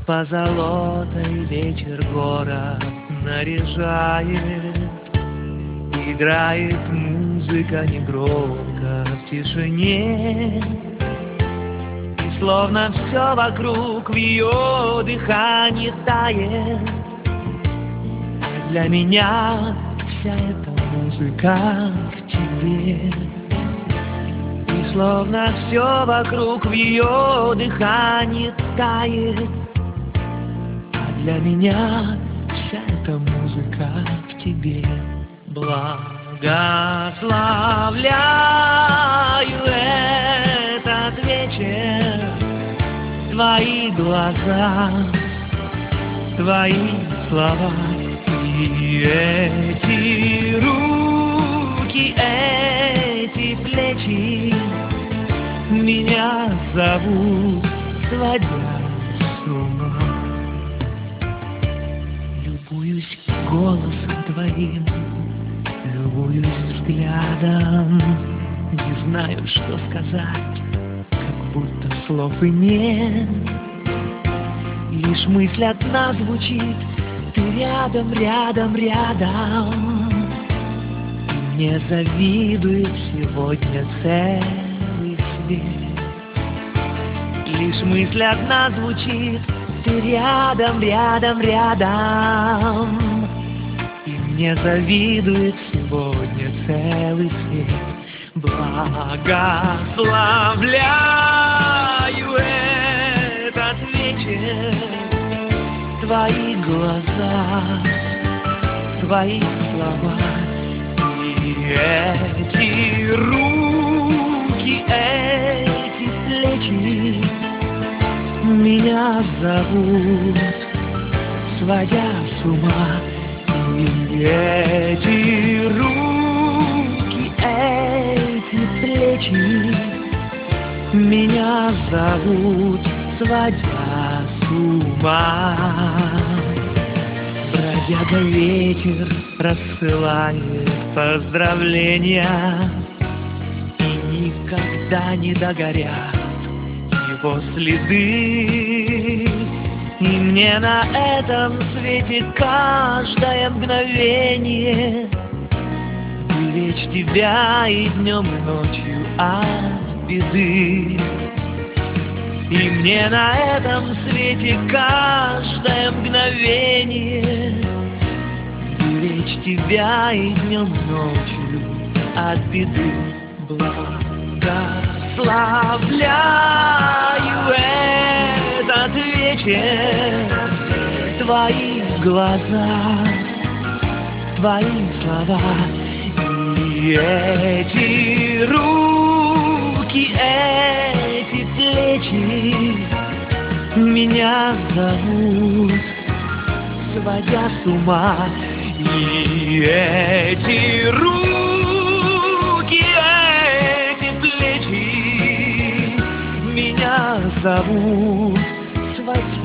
Позолотой вечер город наряжает, играет музыка негромко в тишине, и словно все вокруг в ее дыхании тает. А для меня вся эта музыка в тебе. И словно все вокруг в ее дыхании тает. А для меня вся эта музыка в тебе. Благословляю этот вечер, твои глаза, твои слова и эти руки, эти плечи меня зовут, сводя с ума. Любуюсь голосом твоим, любуюсь взглядом, не знаю, что сказать, как будто слов и нет. Лишь мысль одна звучит: ты рядом, рядом, рядом. И мне завидует сегодня целый свет. Лишь мысль одна звучит: ты рядом, рядом, рядом. И мне завидует сегодня целый свет. Благословляю этот вечер, твои глаза, твои слова и эти руки, эти плечи меня зовут, сводя с ума. И эти руки, эти плечи меня зовут, сводя с ума. Бродяга ветер рассылает поздравления, и никогда не догорят его следы. И мне на этом свете каждое мгновение беречь тебя и днем, и ночью от беды. И мне на этом свете каждое мгновение беречь тебя и днем, и ночью от беды. Благословляю этот вечер, твои глаза, твои слова и эти руки, эти плечи меня зовут, сводя с ума. И эти руки, эти плечи меня зовут, сводя